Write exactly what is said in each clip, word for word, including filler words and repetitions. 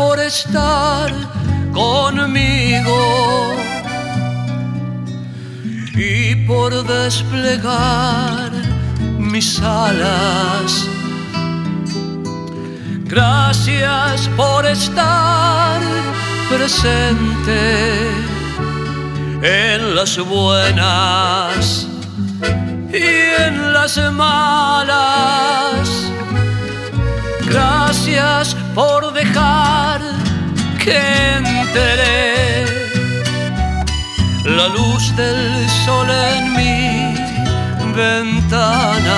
por estar conmigo y por desplegar mis alas. Gracias por estar presente en las buenas y en las malas. Gracias por dejar que entre la luz del sol en mi ventana.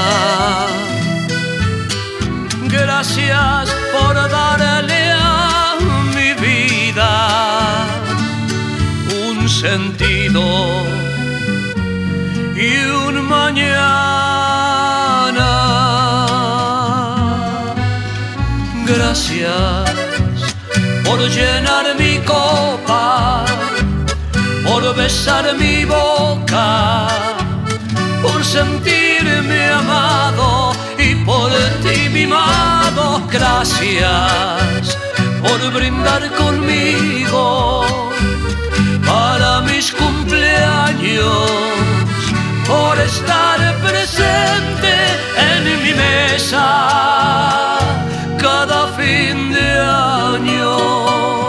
Gracias por darle a mi vida un sentido y un mañana. Gracias por llenar mi copa, por besar mi boca, por sentirme amado y por ti mimado. Gracias por brindar conmigo para mis cumpleaños, por estar presente en mi mesa cada fin de año.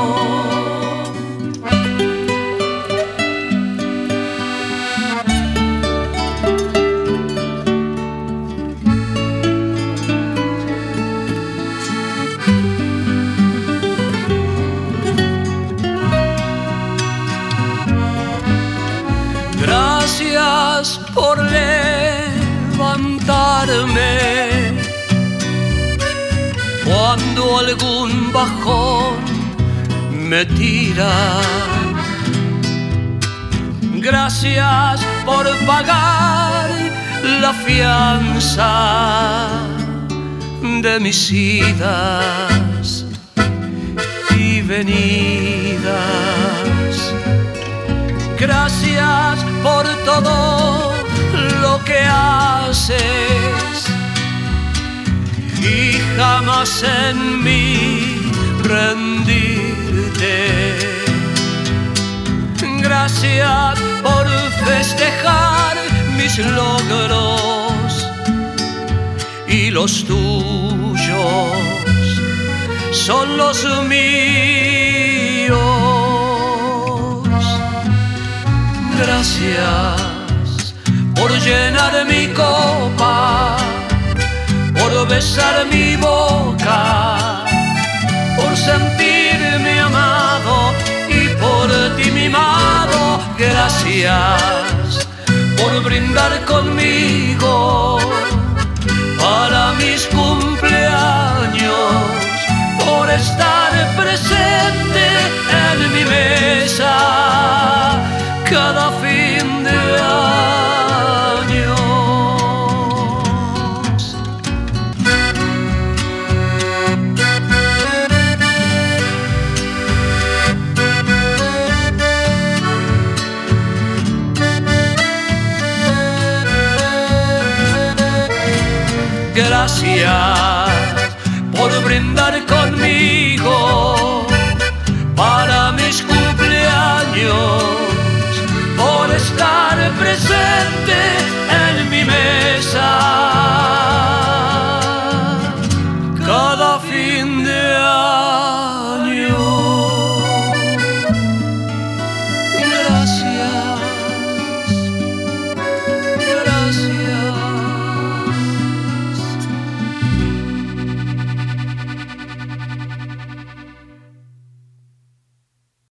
Gracias por levantarme cuando algún bajón me tira. Gracias por pagar la fianza de mis idas y venidas. Gracias por todo lo que haces y jamás en mí rendirte. Gracias por festejar mis logros y los tuyos son los míos. Gracias por llenar mi copa, por besar mi boca, por sentirme amado y por ti mimado. Gracias por brindar conmigo para mis cumpleaños, por estar presente en mi mesa cada fin de años. Gracias por brindar conmigo